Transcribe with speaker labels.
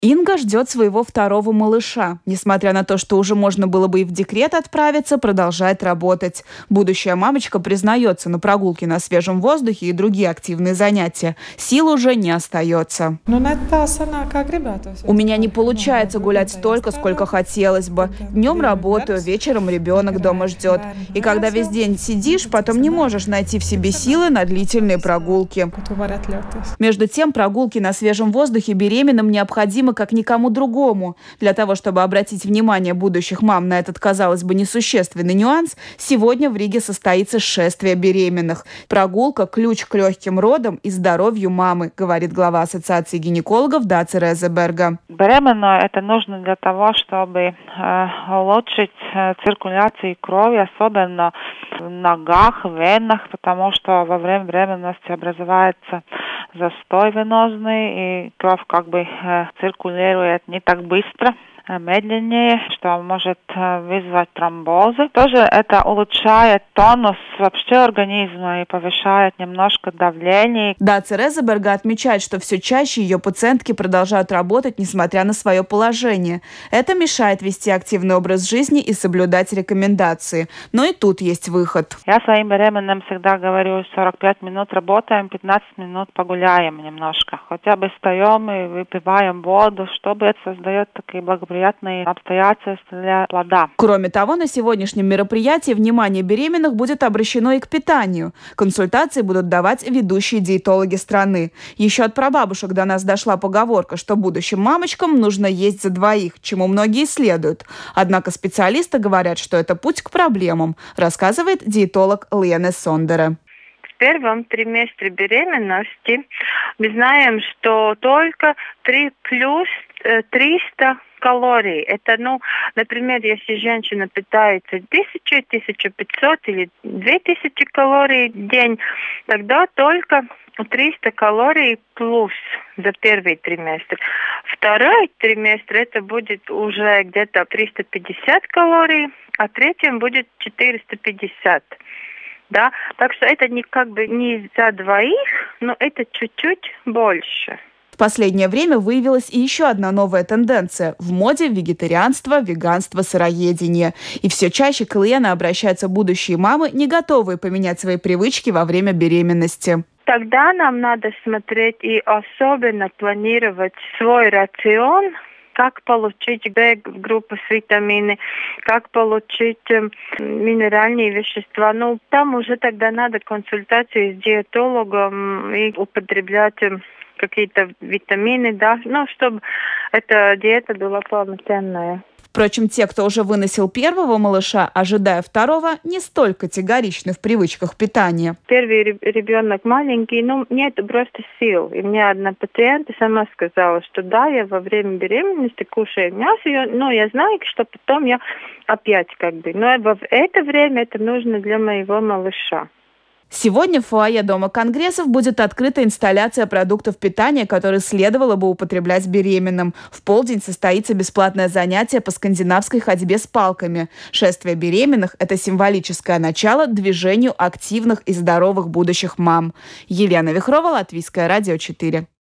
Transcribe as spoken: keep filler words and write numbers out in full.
Speaker 1: Инга ждет своего второго малыша. Несмотря на то, что уже можно было бы и в декрет отправиться, продолжает работать. Будущая мамочка признается, на прогулки на свежем воздухе и другие активные занятия сил уже не остается. У меня не получается гулять столько, сколько хотелось бы. Днем работаю, вечером ребенок дома ждет. И когда весь день сидишь, потом не можешь найти в себе силы на длительные прогулки. Между тем, прогулки на свежем воздухе беременным необходимы как никому другому. Для того, чтобы обратить внимание будущих мам на этот, казалось бы, несущественный нюанс, сегодня в Риге состоится шествие беременных. Прогулка – ключ к легким родам и здоровью мамы, говорит глава Ассоциации гинекологов Даца Резеберга.
Speaker 2: Беременную это нужно для того, чтобы э, улучшить э, циркуляцию крови, особенно в ногах, в венах, потому что во время беременности образуется застой венозный, и кровь как бы э, циркулирует не так быстро, медленнее, что может вызвать тромбозы. Тоже это улучшает тонус вообще организма и повышает немножко давление.
Speaker 1: Даца Резеберга отмечает, что все чаще ее пациентки продолжают работать, несмотря на свое положение. Это мешает вести активный образ жизни и соблюдать рекомендации. Но и тут есть выход.
Speaker 2: Я своим беременным всегда говорю, сорок пять минут работаем, пятнадцать минут погуляем немножко. Хотя бы встаем и выпиваем воду, чтобы это создает такие благоприятные приятные обстоятельства для плода.
Speaker 1: Кроме того, на сегодняшнем мероприятии внимание беременных будет обращено и к питанию. Консультации будут давать ведущие диетологи страны. Еще от прабабушек до нас дошла поговорка, что будущим мамочкам нужно есть за двоих, чему многие следуют. Однако специалисты говорят, что это путь к проблемам, рассказывает диетолог Лена Сондере.
Speaker 3: В первом триместре беременности мы знаем, что только три плюс триста калорий. Это, ну, например, если женщина питается тысяча, тысяча пятьсот или две тысячи калорий в день, тогда только триста калорий плюс за первый триместр. Второй триместр это будет уже где-то триста пятьдесят калорий, а в третьем будет четыреста пятьдесят. Да, так что это не как бы не за двоих, но это чуть-чуть больше.
Speaker 1: В последнее время выявилась и еще одна новая тенденция. В моде вегетарианство, веганство, сыроедение. И все чаще к Лене обращаются будущие мамы, не готовые поменять свои привычки во время беременности.
Speaker 3: Тогда нам надо смотреть и особенно планировать свой рацион, как получить Б-группу с витамины, как получить э, минеральные вещества. Ну, там уже тогда надо консультации с диетологом и употреблять э, какие-то витамины, да, ну, чтобы эта диета была полноценная.
Speaker 1: Впрочем, те, кто уже выносил первого малыша, ожидая второго, не столь категоричны в привычках питания.
Speaker 3: Первый ребенок маленький, ну, нет просто сил. И мне одна пациентка сама сказала, что да, я во время беременности кушаю мясо, но я знаю, что потом я опять как бы. Но в это время это нужно для моего малыша.
Speaker 1: Сегодня в фойе Дома конгрессов будет открыта инсталляция продуктов питания, которые следовало бы употреблять беременным. В полдень состоится бесплатное занятие по скандинавской ходьбе с палками. Шествие беременных – это символическое начало движению активных и здоровых будущих мам. Елена Вихрова, Латвийское радио четыре.